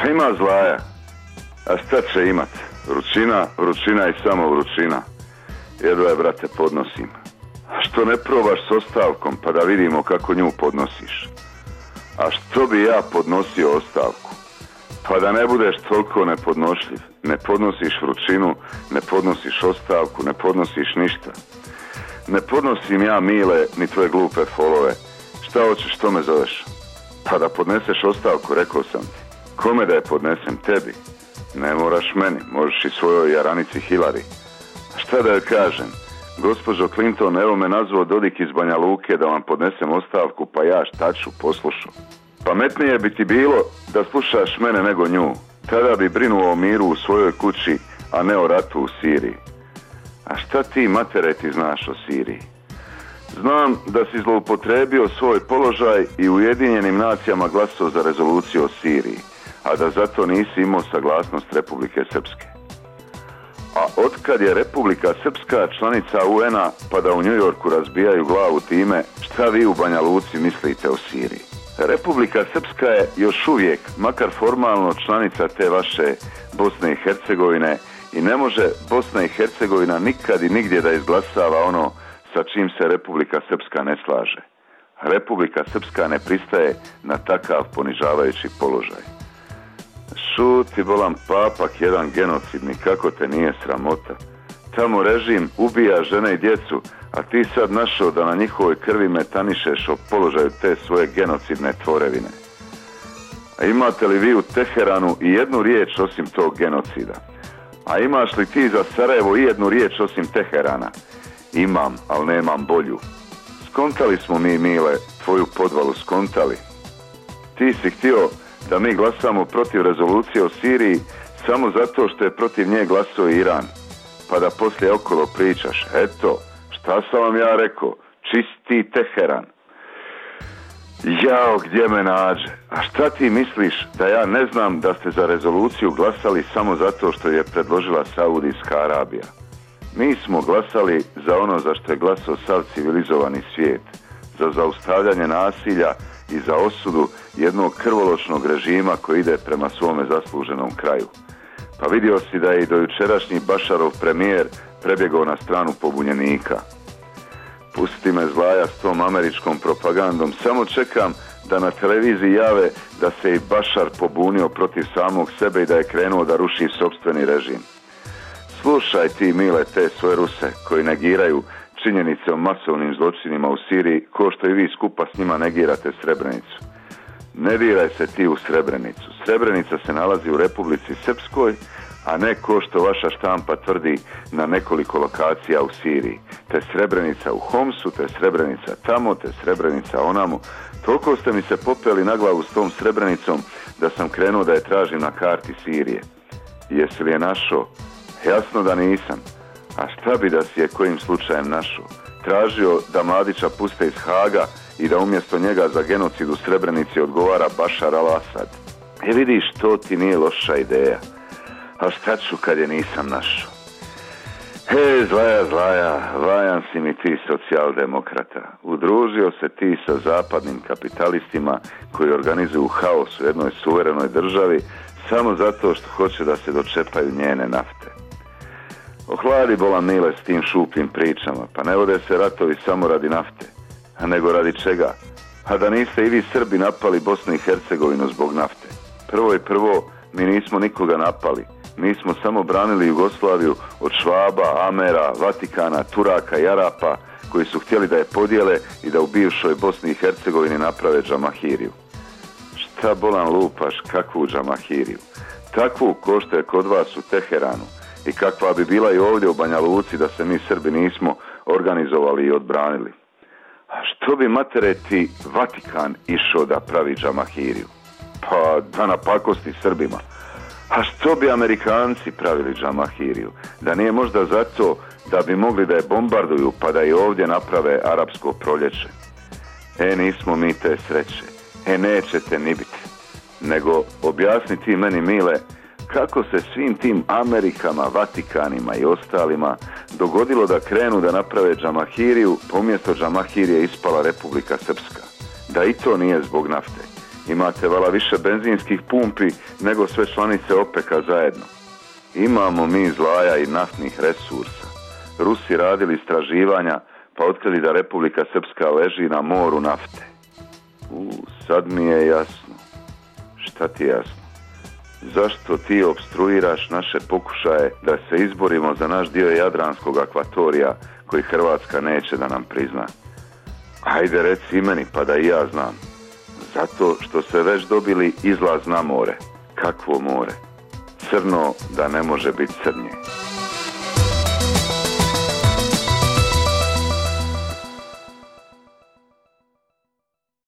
Pa ima Zlaja. A šta će imat? Vrućina, vrućina i samo vrućina. Jedva je, brate, podnosim. A što ne probaš s ostavkom pa da vidimo kako nju podnosiš? A što bi ja podnosio ostavku? Pa da ne budeš toliko nepodnošljiv. Ne podnosiš vrućinu, ne podnosiš ostavku, ne podnosiš ništa. Ne podnosim ja, Mile, ni tvoje glupe folove. Šta hoćeš, što me zoveš? Pa da podneseš ostavku, rekao sam ti. Kome da je podnesem? Tebi. Ne moraš meni, možeš i svojoj jaranici Hillary. A šta da joj kažem? Gospođo Clinton, evo me nazvao Dodik iz Banja Luke da vam podnesem ostavku, pa ja šta ću, poslušu. Pametnije bi ti bilo da slušaš mene nego nju. Tada bi brinuo o miru u svojoj kući, a ne o ratu u Siriji. A šta ti, matere, ti znaš o Siriji? Znam da si zloupotrebio svoj položaj i u Ujedinjenim nacijama glasao za rezoluciju o Siriji, a da zato nisi imao saglasnost Republike Srpske. A otkad je Republika Srpska članica UN-a pa da u New Yorku razbijaju glavu time, šta vi u Banja Luci mislite o Siriji? Republika Srpska je još uvijek, makar formalno, članica te vaše Bosne i Hercegovine i ne može Bosna i Hercegovina nikad i nigdje da izglasava ono sa čim se Republika Srpska ne slaže. Republika Srpska ne pristaje na takav ponižavajući položaj. Šuti, bolan papak, jedan genocidni, kako te nije sramota. Tamo režim ubija žene i djecu, a ti sad našao da na njihovoj krvi metanišeš o položaju te svoje genocidne tvorevine. A imate li vi u Teheranu i jednu riječ osim tog genocida? A imaš li ti za Sarajevo i jednu riječ osim Teherana? Imam, ali nemam bolju. Skontali smo mi, Mile, tvoju podvalu, skontali. Ti si htio da mi glasamo protiv rezolucije o Siriji samo zato što je protiv nje glasao Iran. Pa da poslije okolo pričaš, eto, šta sam vam ja rekao, čisti Teheran. Jao, gdje me nađe? A šta ti misliš da ja ne znam da ste za rezoluciju glasali samo zato što je predložila Saudijska Arabija? Mi smo glasali za ono za što je glasao sav civilizovani svijet, za zaustavljanje nasilja i za osudu jednog krvoločnog režima koji ide prema svome zasluženom kraju. Pa vidio si da je i dojučerašnji Bašarov premijer prebjegao na stranu pobunjenika. Pusti me, Zlaja, s tom američkom propagandom. Samo čekam da na televiziji jave da se i Bašar pobunio protiv samog sebe i da je krenuo da ruši sopstveni režim. Slušaj ti, Mile, te svoje Ruse koji negiraju činjenice o masovnim zločinima u Siriji, ko što i vi skupa s njima negirate Srebrenicu. Ne diraj se ti u Srebrenicu. Srebrenica se nalazi u Republici Srpskoj, a ne ko što vaša štampa tvrdi na nekoliko lokacija u Siriji. Te Srebrenica u Homsu, te Srebrenica tamo, te Srebrenica onamo. Toliko ste mi se popeli na glavu s tom Srebrenicom da sam krenuo da je tražim na karti Sirije. Jesi li je našao? Jasno da nisam. A šta bi da si je kojim slučajem našao? Tražio da Mladića puste iz Haga i da umjesto njega za genocid u Srebrenici odgovara Bašar al-Asad. Vidiš, to ti nije loša ideja. A šta ću kad je nisam našao? Zlaja, vajan si mi ti socijaldemokrata. Udružio se ti sa zapadnim kapitalistima koji organizuju haos u jednoj suverenoj državi samo zato što hoće da se dočepaju njene nafte. Ohladi, bolan Mile, s tim šupljim pričama, pa ne vode se ratovi samo radi nafte, a nego radi čega? A da niste i vi Srbi napali Bosnu i Hercegovinu zbog nafte. Prvo, mi nismo nikoga napali. Mi smo samo branili Jugoslaviju od Švaba, Amera, Vatikana, Turaka i Arapa koji su htjeli da je podijele i da u bivšoj Bosni i Hercegovini naprave džamahiriju. Šta, bolan, lupaš, kakvu džamahiriju? Takvu ko što je kod vas u Teheranu i kakva bi bila i ovdje u Banja Luci da se mi Srbi nismo organizovali i odbranili. A što bi, matere, ti Vatikan išao da pravi džamahiriju? Pa da napakosti Srbima. A što bi Amerikanci pravili džamahiriju? Da nije možda zato da bi mogli da je bombarduju pa da i ovdje naprave arapsko proljeće? Nismo mi te sreće. Nećete ni biti. Nego objasni ti meni, Mile, kako se svim tim Amerikama, Vatikanima i ostalima dogodilo da krenu da naprave džamahiriju, pa umjesto džamahirije ispala Republika Srpska. Da i to nije zbog nafte. Imate vala više benzinskih pumpi nego sve članice OPEC-a zajedno. Imamo mi zlaja i naftnih resursa. Rusi radili istraživanja pa otkrili da Republika Srpska leži na moru nafte. Sad mi je jasno. Šta ti je jasno? Zašto ti opstruiraš naše pokušaje da se izborimo za naš dio jadranskog akvatorija koji Hrvatska neće da nam prizna? Ajde reci meni pa da i ja znam. Zato što ste već dobili izlaz na more. Kakvo more? Crno da ne može biti crnje.